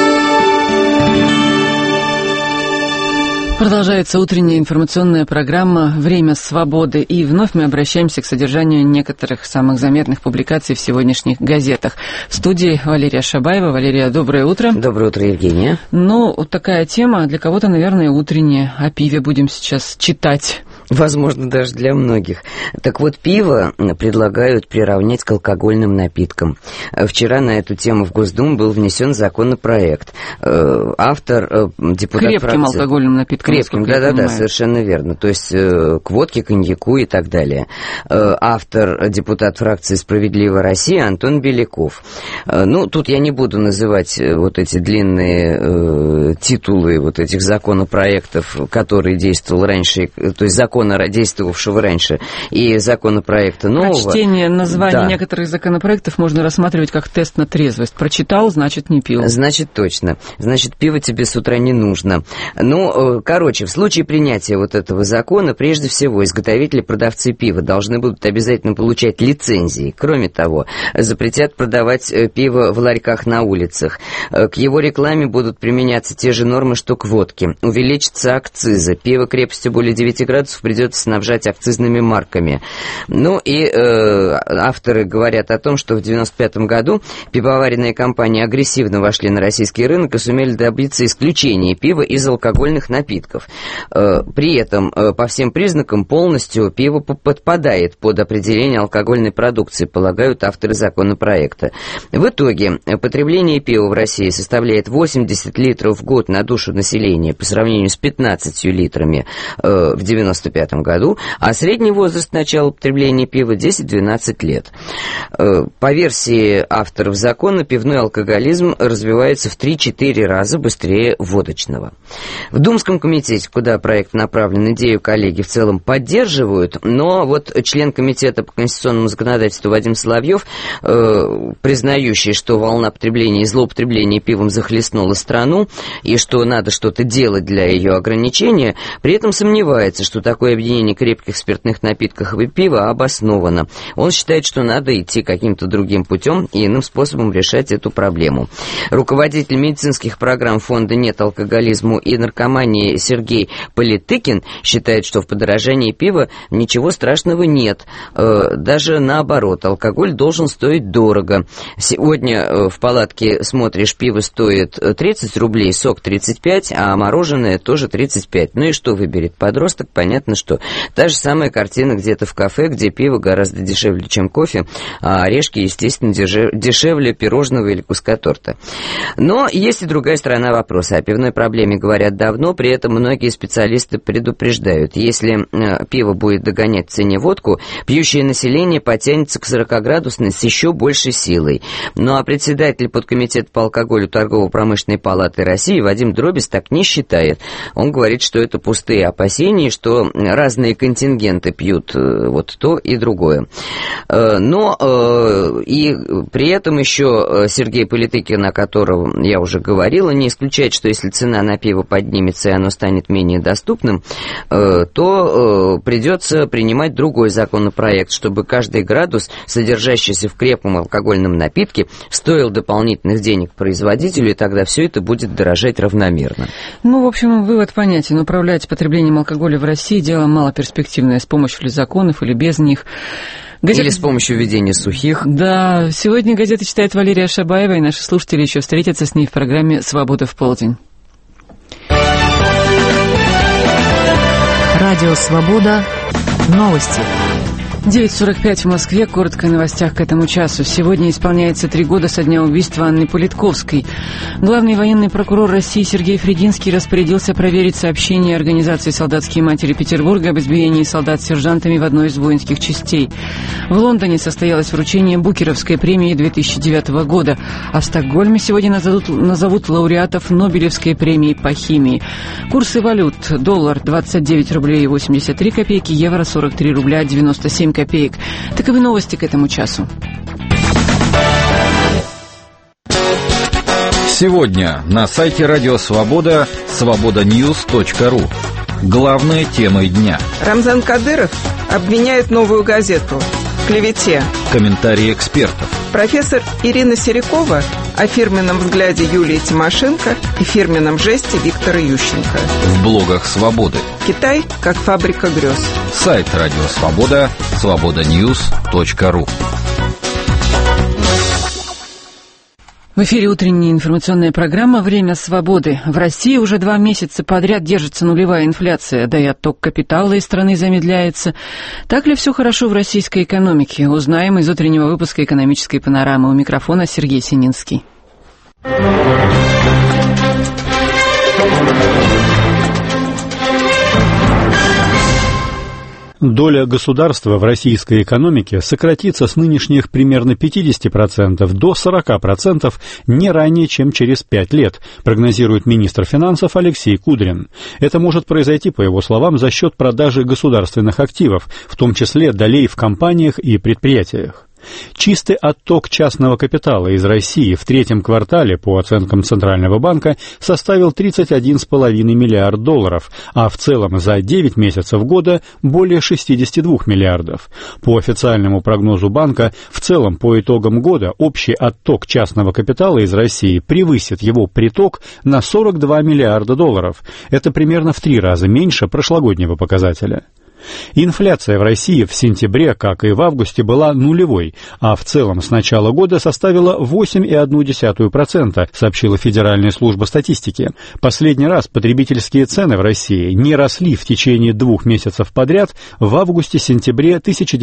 Продолжается утренняя информационная программа «Время свободы». И вновь мы обращаемся к содержанию некоторых самых заметных публикаций в сегодняшних газетах. В студии Валерия Шабаева. Валерия, доброе утро. Доброе утро, Евгения. Ну, вот такая тема, для кого-то, наверное, утренняя. О пиве будем сейчас читать. Возможно, даже для многих. Так вот, пиво предлагают приравнять к алкогольным напиткам. Вчера на эту тему в Госдуму был внесен законопроект. Автор, депутат крепким фракции... алкогольным напиткам. Крепким, да-да-да, совершенно верно. То есть к водке, коньяку и так далее. Автор, депутат фракции «Справедливая Россия» Антон Беляков. Ну, тут я не буду называть вот эти длинные титулы вот этих законопроектов, которые действовал раньше, то есть закона, действовавшего раньше, и законопроекта нового. Прочтение названий некоторых законопроектов можно рассматривать как тест на трезвость. Прочитал, значит, не пил. Значит, точно. Значит, пиво тебе с утра не нужно. Ну, короче, в случае принятия вот этого закона, прежде всего, изготовители, продавцы пива должны будут обязательно получать лицензии. Кроме того, запретят продавать пиво в ларьках на улицах. К его рекламе будут применяться те же нормы, что к водке. Увеличатся акцизы. Пиво крепостью более 9 градусов придется снабжать акцизными марками. Ну и авторы говорят о том, что в 1995 году пивоваренные компании агрессивно вошли на российский рынок и сумели добиться исключения пива из алкогольных напитков. При этом по всем признакам полностью пиво подпадает под определение алкогольной продукции, полагают авторы законопроекта. В итоге потребление пива в России составляет 80 литров в год на душу населения по сравнению с 15 литрами в 1995 году, а средний возраст начала потребления пива 10-12 лет. По версии авторов закона, пивной алкоголизм развивается в 3-4 раза быстрее водочного. В Думском комитете, куда проект направлен, идею коллеги в целом поддерживают, но вот член комитета по конституционному законодательству Вадим Соловьев, признающий, что волна потребления и злоупотребления пивом захлестнула страну и что надо что-то делать для ее ограничения, при этом сомневается, что такое объединение крепких спиртных напитков и пива обосновано. Он считает, что надо идти каким-то другим путем и иным способом решать эту проблему. Руководитель медицинских программ фонда «Нет алкоголизму и наркомании» Сергей Политыкин считает, что в подорожании пива ничего страшного нет. Даже наоборот, алкоголь должен стоить дорого. Сегодня в палатке смотришь, пиво стоит 30 рублей, сок 35, а мороженое тоже 35. Ну и что выберет подросток? Понятно, что та же самая картина где-то в кафе, где пиво гораздо дешевле, чем кофе, а орешки, естественно, дешевле пирожного или куска торта. Но есть и другая сторона вопроса. О пивной проблеме говорят давно, при этом многие специалисты предупреждают. Если пиво будет догонять в цене водку, пьющее население потянется к 40-градусной с еще большей силой. Ну а председатель подкомитета по алкоголю Торгово-промышленной палаты России Вадим Дробис так не считает. Он говорит, что это пустые опасения, что разные контингенты пьют вот то и другое. Но и при этом еще Сергей Политыкин, о котором я уже говорила, не исключает, что если цена на пиво поднимется и оно станет менее доступным, то придется принимать другой законопроект, чтобы каждый градус, содержащийся в крепком алкогольном напитке, стоил дополнительных денег производителю, и тогда все это будет дорожать равномерно. Ну, в общем, вывод понятен. Управлять потреблением алкоголя в России дело малоперспективное, с помощью ли законов или без них. Или с помощью введения сухих. Да, сегодня газета читает Валерия Шабаева, и наши слушатели еще встретятся с ней в программе «Свобода в полдень». Радио «Свобода». Новости. 9:45 в Москве. Коротко о новостях к этому часу. Сегодня исполняется 3 года со дня убийства Анны Политковской. Главный военный прокурор России Сергей Фридинский распорядился проверить сообщение организации «Солдатские матери Петербурга» об избиении солдат сержантами в одной из воинских частей. В Лондоне состоялось вручение Букеровской премии 2009 года, а в Стокгольме сегодня назовут лауреатов Нобелевской премии по химии. Курсы валют: доллар 29 рублей 83 копейки, евро 43 рубля 97 копеек. Таковы новости к этому часу. Сегодня на сайте Радио Свобода свободаньюз.ру. Главные темы дня. Рамзан Кадыров обвиняет «Новую газету» в клевете. Комментарии экспертов. Профессор Ирина Серикова о фирменном взгляде Юлии Тимошенко и фирменном жесте Виктора Ющенко. В блогах Свободы. Китай как фабрика грез. Сайт Радио Свобода свободаньюз.ру. В эфире утренняя информационная программа «Время свободы». В России уже 2 месяца подряд держится нулевая инфляция, да и отток капитала из страны замедляется. Так ли все хорошо в российской экономике? Узнаем из утреннего выпуска «Экономической панорамы». У микрофона Сергей Сининский. Доля государства в российской экономике сократится с нынешних примерно 50% до 40% не ранее, чем через 5 лет, прогнозирует министр финансов Алексей Кудрин. Это может произойти, по его словам, за счет продажи государственных активов, в том числе долей в компаниях и предприятиях. Чистый отток частного капитала из России в третьем квартале, по оценкам Центрального банка, составил $31,5 миллиарда, а в целом за 9 месяцев года более 62 миллиардов. По официальному прогнозу банка, в целом по итогам года общий отток частного капитала из России превысит его приток на $42 миллиарда. Это примерно в 3 раза меньше прошлогоднего показателя. Инфляция в России в сентябре, как и в августе, была нулевой, а в целом с начала года составила 8,1%, сообщила Федеральная служба статистики. Последний раз потребительские цены в России не росли в течение 2 месяцев подряд в августе-сентябре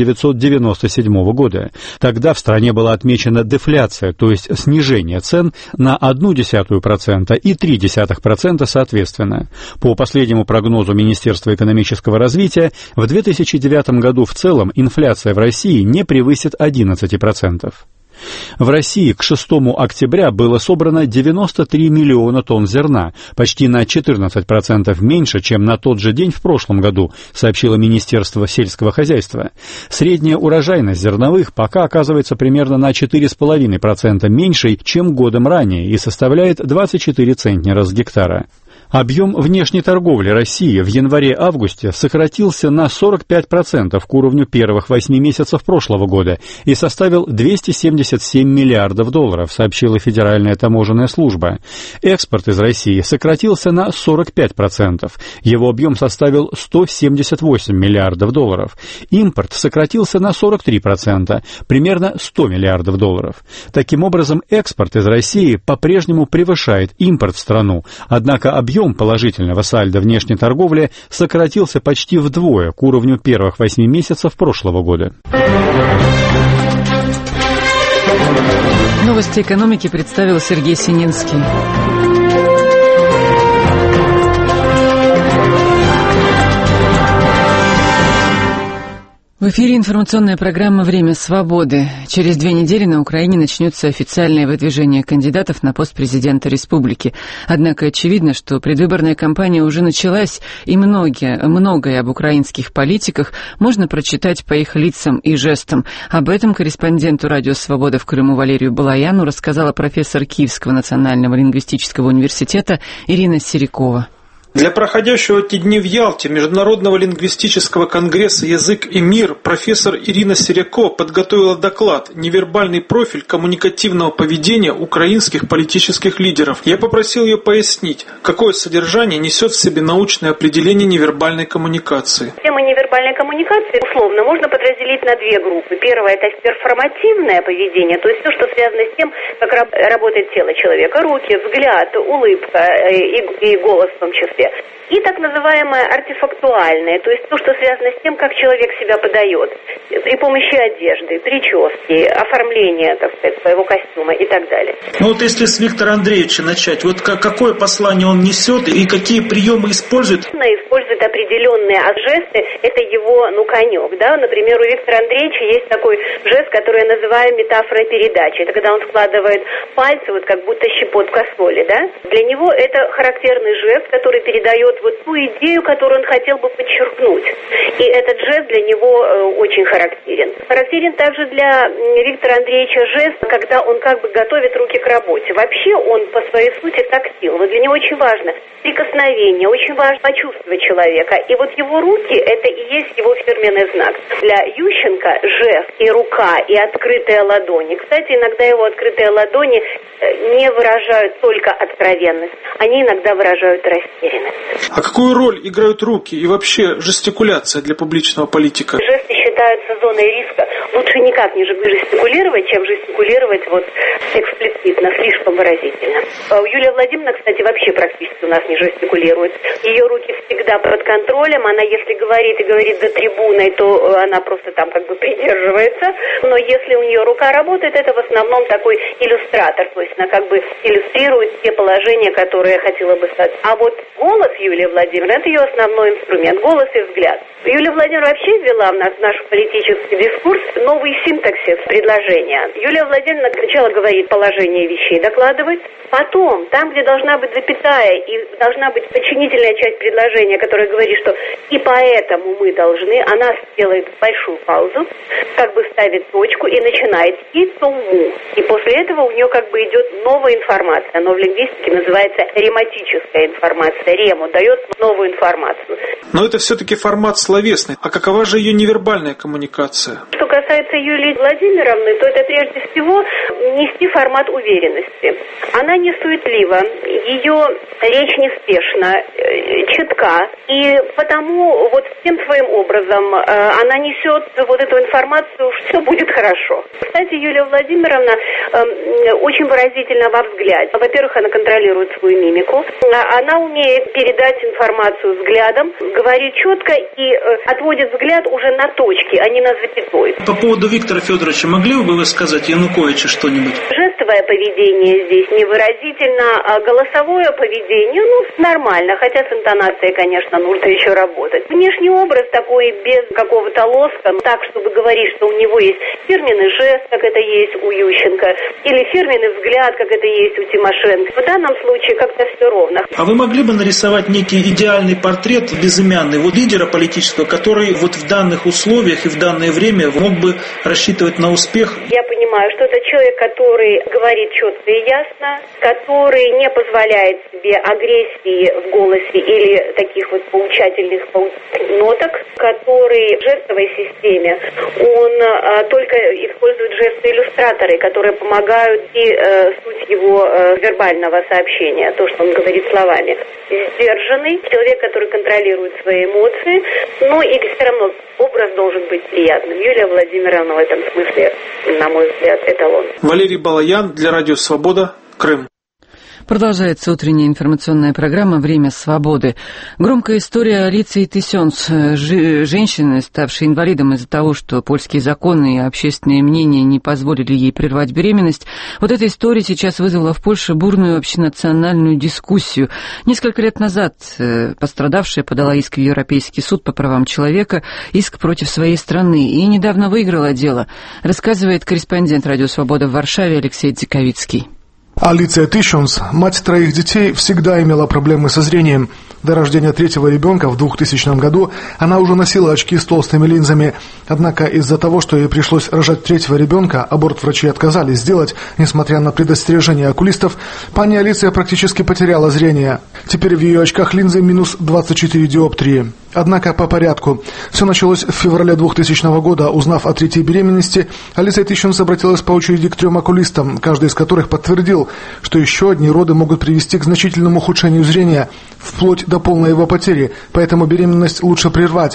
1997 года. Тогда в стране была отмечена дефляция, то есть снижение цен на 0,1% и 0,3% соответственно. По последнему прогнозу Министерства экономического развития, в 2009 году в целом инфляция в России не превысит 11%. В России к 6 октября было собрано 93 миллиона тонн зерна, почти на 14% меньше, чем на тот же день в прошлом году, сообщило Министерство сельского хозяйства. Средняя урожайность зерновых пока оказывается примерно на 4,5% меньшей, чем годом ранее, и составляет 24 центнера с гектара. Объем внешней торговли России в январе-августе сократился на 45% к уровню первых 8 месяцев прошлого года и составил $277 миллиардов, сообщила Федеральная таможенная служба. Экспорт из России сократился на 45%. Его объем составил $178 миллиардов. Импорт сократился на 43%, примерно $100 миллиардов. Таким образом, экспорт из России по-прежнему превышает импорт в страну, однако объем положительного сальдо внешней торговли сократился почти вдвое к уровню первых 8 месяцев прошлого года. Новости экономики представил Сергей Сининский. В эфире информационная программа «Время свободы». Через 2 недели на Украине начнется официальное выдвижение кандидатов на пост президента республики. Однако очевидно, что предвыборная кампания уже началась, и многое об украинских политиках можно прочитать по их лицам и жестам. Об этом корреспонденту «Радио Свобода» в Крыму Валерию Балаяну рассказала профессор Киевского национального лингвистического университета Ирина Серикова. Для проходящего эти дни в Ялте Международного лингвистического конгресса «Язык и мир» профессор Ирина Серикова подготовила доклад «Невербальный профиль коммуникативного поведения украинских политических лидеров». Я попросил ее пояснить, какое содержание несет в себе научное определение невербальной коммуникации. Тема невербальной коммуникации условно можно подразделить на 2 группы. Первое – это перформативное поведение, то есть все, что связано с тем, как работает тело человека, руки, взгляд, улыбка и голос в том числе. И так называемое артефактуальное, то есть то, что связано с тем, как человек себя подает, при помощи одежды, прически, оформления, так сказать, своего костюма и так далее. Ну вот если с Виктора Андреевича начать, вот какое послание он несет и какие приемы использует? Он использует определенные определенные жесты – это его, конек, да. Например, у Виктора Андреевича есть такой жест, который я называю метафорой передачи. Это когда он складывает пальцы, вот как будто щепотка соли, да. Для него это характерный жест, который передает вот ту идею, которую он хотел бы подчеркнуть. И этот жест для него очень характерен. Характерен также для Виктора Андреевича жест, когда он как бы готовит руки к работе. Вообще он по своей сути тактил, но для него очень важно прикосновение, очень важно почувствовать человека. И вот его руки – это и есть его фирменный знак. Для Ющенко жест и рука, и открытые ладони. Кстати, иногда его открытые ладони не выражают только откровенность, они иногда выражают растерянность. А какую роль играют руки и вообще жестикуляция для публичного политика? Жесты считаются зоной риска. Лучше никак не жестикулировать, чем жестикулировать вот эксплицитно, слишком выразительно. Юлия Владимировна, кстати, вообще практически у нас не жестикулирует. Ее руки всегда под контролем. Она, если говорит и говорит за трибуной, то она просто там как бы придерживается. Но если у нее рука работает, это в основном такой иллюстратор. То есть она как бы иллюстрирует те положения, которые я хотела бы сказать. А вот голос Юлии Владимировны – это ее основной инструмент. Голос и взгляд. Юлия Владимировна вообще ввела в наш политический дискурс новый синтаксис предложения. Юлия Владимировна сначала говорит положение вещей, докладывает. Потом, там, где должна быть запятая и должна быть подчинительная часть предложения, которая говорит, что и поэтому мы должны, она делает большую паузу, как бы ставит точку и начинает и тому. И после этого у нее как бы идет новая информация. Оно в лингвистике называется рематическая информация. Рему дает новую информацию. Но это все-таки формат словесный. А какова же ее невербальная коммуникация? Что касается Юлии Владимировны, то это прежде всего нести формат уверенности. Она не суетлива, ее речь неспешна, четка, и потому вот всем своим образом она несет вот эту информацию, что все будет хорошо. Кстати, Юлия Владимировна очень выразительна во взгляде. Во-первых, она контролирует свою мимику, она умеет передать информацию взглядом, говорит четко и отводит взгляд уже на точки, а не на запятой. По поводу Виктора Федоровича могли бы вы сказать Януковича что-нибудь? Жестовое поведение здесь невыразительно, а голосовое поведение, нормально, хотя с интонацией, конечно, нужно еще работать. Внешний образ такой, без какого-то лоска, так, чтобы говорить, что у него есть фирменный жест, как это есть у Ющенко, или фирменный взгляд, как это есть у Тимошенко. В данном случае как-то все ровно. А вы могли бы нарисовать некий идеальный портрет безымянный, лидера политического, который в данных условиях и в данное время мог бы рассчитывать на успех? Я понимаю, что это человек, который говорит четко и ясно, который не позволяет себе агрессии в голосе или таких поучательных ноток, который в жестовой системе, он только использует жесты-иллюстраторы, которые помогают и суть его вербального сообщения, то, что он говорит словами. Сдержанный, человек, который контролирует свои эмоции, но и все равно образ должен быть приятным. Юлия Владимировна в этом смысле, на мой взгляд, эталон. Валерий Балаян для Радио Свобода, Крым. Продолжается утренняя информационная программа «Время свободы». Громкая история Алиции Тысенц, женщины, ставшей инвалидом из-за того, что польские законы и общественное мнение не позволили ей прервать беременность. Вот эта история сейчас вызвала в Польше бурную общенациональную дискуссию. Несколько лет назад пострадавшая подала иск в Европейский суд по правам человека, иск против своей страны, и недавно выиграла дело, рассказывает корреспондент «Радио Свобода» в Варшаве Алексей Дзиковицкий. Алиция Тысенц, мать 3 детей, всегда имела проблемы со зрением. До рождения 3-го ребенка в 2000 году она уже носила очки с толстыми линзами. Однако из-за того, что ей пришлось рожать 3-го ребенка, аборт врачи отказались сделать, несмотря на предостережения окулистов, пани Алиция практически потеряла зрение. Теперь в ее очках линзы минус 24 диоптрии. Однако по порядку. Все началось в феврале 2000 года. Узнав о 3-й беременности, Алиция Тысенц обратилась по очереди к 3 окулистам, каждый из которых подтвердил, что еще одни роды могут привести к значительному ухудшению зрения, вплоть до полной его потери, поэтому беременность лучше прервать.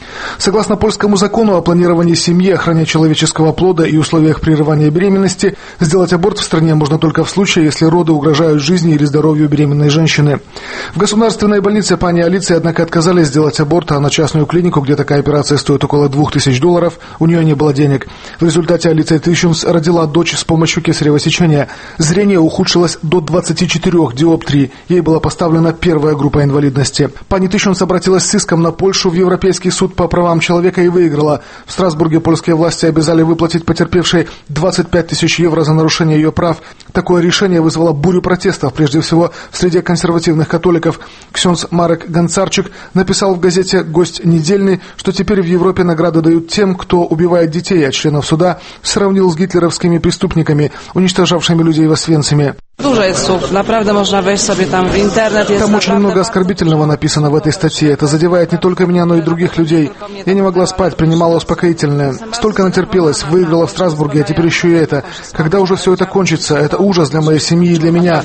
Согласно польскому закону о планировании семьи, охране человеческого плода и условиях прерывания беременности, сделать аборт в стране можно только в случае, если роды угрожают жизни или здоровью беременной женщины. В государственной больнице пани Алиции, однако, отказались сделать аборт, а на частную клинику, где такая операция стоит около $2000, у нее не было денег. В результате Алиция Тыщунс родила дочь с помощью кесарево сечения. Зрение ухудшилось до 24 диоптрий. Ей была поставлена первая группа инвалидности. Пани Тыщунс обратилась с иском на Польшу в Европейский суд по правам человека и выиграла. В Страсбурге польские власти обязали выплатить потерпевшей 25 000 евро за нарушение ее прав. Такое решение вызвало бурю протестов, прежде всего в среде консервативных католиков. Ксенц Марек Гонцарчик написал в газете «Гость недельный», что теперь в Европе награды дают тем, кто убивает детей, а членов суда сравнил с гитлеровскими преступниками, уничтожавшими людей в Освенциме. Там очень много оскорбительного написано в этой статье. Это задевает не только меня, но и других людей. Я не могла спать, принимала успокоительное. Столько натерпелась, выиграла в Страсбурге, а теперь еще и это. Когда уже все это кончится? Это ужас для моей семьи и для меня.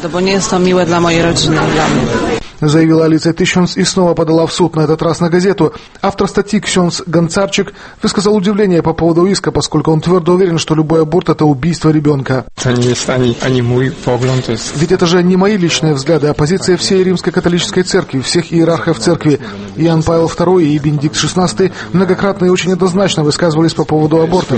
Заявила Алиция Тыщунс и снова подала в суд, на этот раз на газету. Автор статьи Ксенц Гонцарчик высказал удивление по поводу иска, поскольку он твердо уверен, что любой аборт – это убийство ребенка. Ведь это же не мои личные взгляды, а позиция всей Римской католической церкви, всех иерархов церкви. Иоанн Павел II и Бенедикт XVI многократно и очень однозначно высказывались по поводу аборта.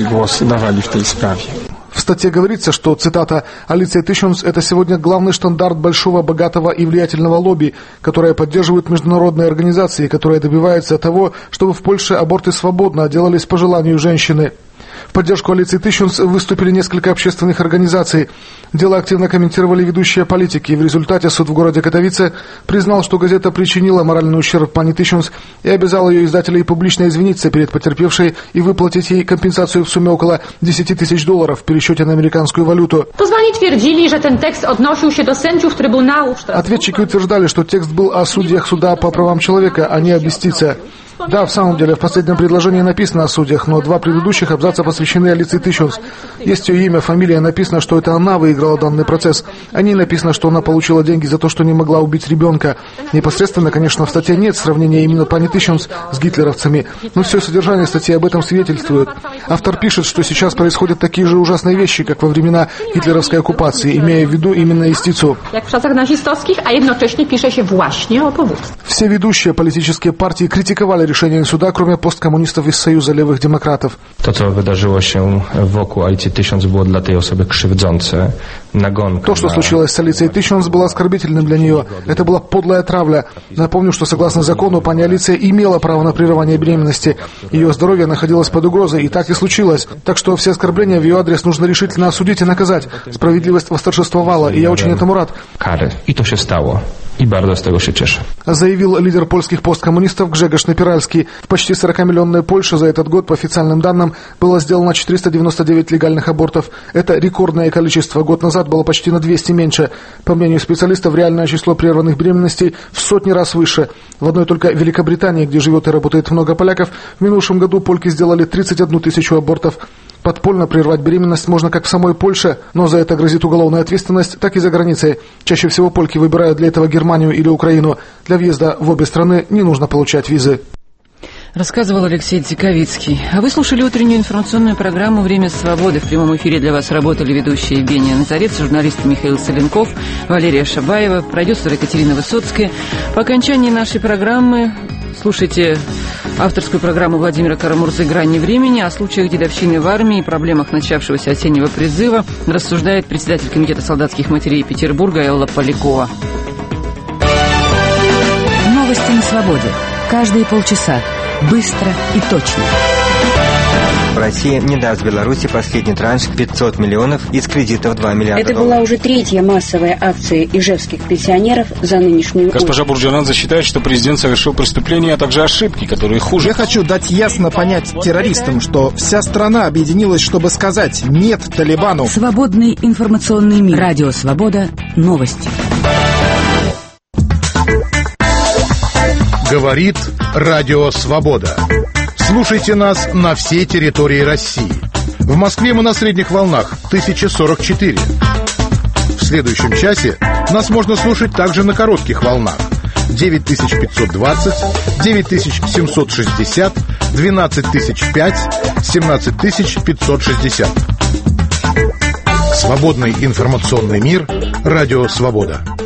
В статье говорится, что, цитата, «Алиция Тыщунс – это сегодня главный штандарт большого, богатого и влиятельного лобби, которое поддерживают международные организации, которые добиваются того, чтобы в Польше аборты свободно делались по желанию женщины». В поддержку Алиции Тыщунс выступили несколько общественных организаций. Дело активно комментировали ведущие политики, и в результате суд в городе Катовице признал, что газета причинила моральный ущерб пани Тыщунс и обязал ее издателей публично извиниться перед потерпевшей и выплатить ей компенсацию в сумме около $10 000 в пересчете на американскую валюту. Ответчики утверждали, что текст был о судьях суда по правам человека, а не об юстиции. Да, в самом деле, в последнем предложении написано о судьях, но 2 предыдущих абзаца посвящены Алиции Тыщунс. Есть ее имя, фамилия, написано, что это она выиграла данный процесс. О ней написано, что она получила деньги за то, что не могла убить ребенка. Непосредственно, конечно, в статье нет сравнения именно пани Тыщунс с гитлеровцами, но все содержание статьи об этом свидетельствует. Автор пишет, что сейчас происходят такие же ужасные вещи, как во времена гитлеровской оккупации, имея в виду именно юстицию. Все ведущие политические партии критиковали решение суда, кроме посткоммунистов из Союза левых демократов. То, что случилось с Алицией Тыщунс, было оскорбительным для нее. Это была подлая травля. Напомню, что согласно закону, пани Алиция имела право на прерывание беременности. Ее здоровье находилось под угрозой, и так и случилось. Так что все оскорбления в ее адрес нужно решительно осудить и наказать. Справедливость восторжествовала, и я очень этому рад. И то się stało. И bardzo z tego się cieszę. Заявил лидер польских посткоммунистов Гжегош Напиральский. В почти 40-миллионной Польше за этот год, по официальным данным, было сделано 499 легальных абортов. Это рекордное количество. Год назад было почти на 200 меньше. По мнению специалистов, реальное число прерванных беременностей в сотни раз выше. В одной только Великобритании, где живет и работает много поляков, в минувшем году польки сделали 31 000 абортов. Подпольно прервать беременность можно как в самой Польше, но за это грозит уголовная ответственность, так и за границей. Чаще всего польки выбирают для этого Германию или Украину. Для въезда в обе страны не нужно получать визы. Рассказывал Алексей Дзиковицкий. А вы слушали утреннюю информационную программу «Время свободы». В прямом эфире для вас работали ведущие Евгения Назарец, журналисты Михаил Соленков, Валерия Шабаева, продюсер Екатерина Высоцкая. По окончании нашей программы слушайте авторскую программу Владимира Карамурзы «Грани времени». О случаях дедовщины в армии и проблемах начавшегося осеннего призыва рассуждает председатель комитета солдатских матерей Петербурга Элла Полякова. Новости на свободе. Каждые полчаса. Быстро и точно. Россия не даст Беларуси последний транш 500 миллионов из кредитов 2 миллиарда Это долларов. была уже 3-я массовая акция ижевских пенсионеров за нынешнюю Госпожа Бурджанадзе считает, что президент совершил преступления, а также ошибки, которые хуже. Я хочу дать ясно понять террористам, что вся страна объединилась, чтобы сказать «нет Талибану». Свободный информационный мир. Радио «Свобода». Новости. Говорит Радио Свобода. Слушайте нас на всей территории России. В Москве мы на средних волнах 1044. В следующем часе нас можно слушать также на коротких волнах 9520, 9760, 12005, 17560. Свободный информационный мир. Радио «Свобода».